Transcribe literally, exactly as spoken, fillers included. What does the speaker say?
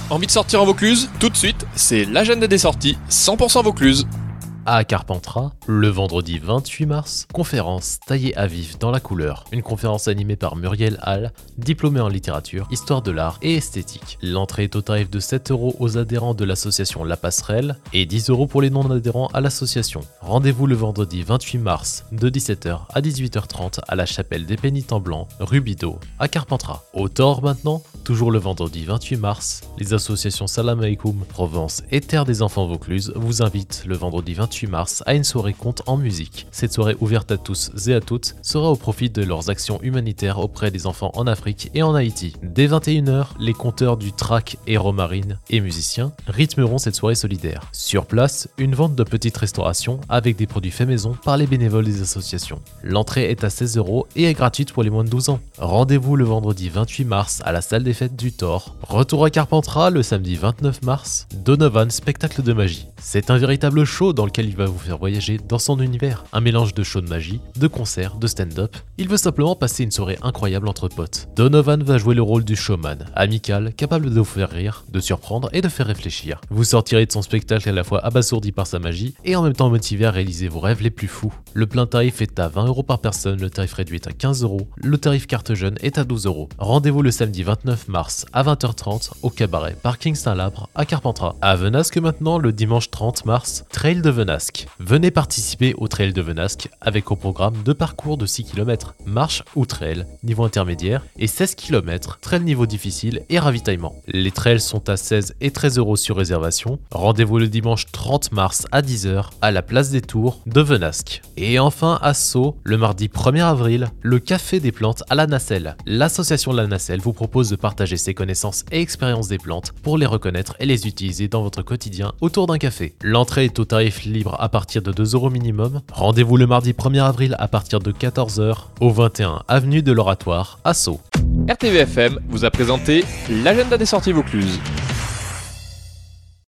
Envie de sortir en Vaucluse? Tout de suite, c'est l'agenda des sorties cent pour cent Vaucluse. À Carpentras, le vendredi vingt-huit mars, conférence taillée à vif dans la couleur. Une conférence animée par Muriel Hall, diplômée en littérature, histoire de l'art et esthétique. L'entrée est au tarif de sept euros aux adhérents de l'association La Passerelle et dix euros pour les non-adhérents à l'association. Rendez-vous le vendredi vingt-huit mars de dix-sept heures à dix-huit heures trente à la chapelle des Pénitents Blancs, rue Bidault, à Carpentras. Au Thor maintenant, toujours le vendredi vingt-huit mars, les associations Salam Aleikum, Provence et Terre des Enfants Vaucluse vous invitent le vendredi vingt-huit mars à une soirée conte en musique. Cette soirée ouverte à tous et à toutes sera au profit de leurs actions humanitaires auprès des enfants en Afrique et en Haïti. Dès vingt et une heures, les conteurs du Trac et Romarine et musiciens rythmeront cette soirée solidaire. Sur place, une vente de petites restaurations avec des produits faits maison par les bénévoles des associations. L'entrée est à seize euros et est gratuite pour les moins de douze ans. Rendez-vous le vendredi vingt-huit mars à la salle des fêtes du Thor. Retour à Carpentras le samedi vingt-neuf mars, Donovan spectacle de magie. C'est un véritable show dans lequel il va vous faire voyager dans son univers. Un mélange de show de magie, de concerts, de stand-up. Il veut simplement passer une soirée incroyable entre potes. Donovan va jouer le rôle du showman, amical, capable de vous faire rire, de surprendre et de faire réfléchir. Vous sortirez de son spectacle à la fois abasourdi par sa magie et en même temps motivé à réaliser vos rêves les plus fous. Le plein tarif est à vingt euros par personne, le tarif réduit est à quinze euros, le tarif carte jeune est à douze euros. Rendez-vous le samedi vingt-neuf mars à vingt heures trente au cabaret Parking Saint-Labre à Carpentras. À Venasque maintenant, le dimanche trente mars, Trail de Venasque. Venez participer au Trail de Venasque avec au programme deux parcours de six kilomètres, marche ou trail, niveau intermédiaire, et seize kilomètres, trail niveau difficile et ravitaillement. Les trails sont à seize et treize euros sur réservation. Rendez-vous le dimanche trente mars à dix heures à la place des Tours de Venasque. Et enfin à Sceaux, le mardi premier avril, le Café des plantes à la Nacelle. L'association La Nacelle vous propose de partager ses connaissances et expériences des plantes pour les reconnaître et les utiliser dans votre quotidien autour d'un café. L'entrée est au tarif libre à partir de deux euros minimum. Rendez-vous le mardi premier avril à partir de quatorze heures au vingt et un avenue de l'Oratoire à Sceaux. R T V F M vous a présenté l'agenda des sorties Vaucluse.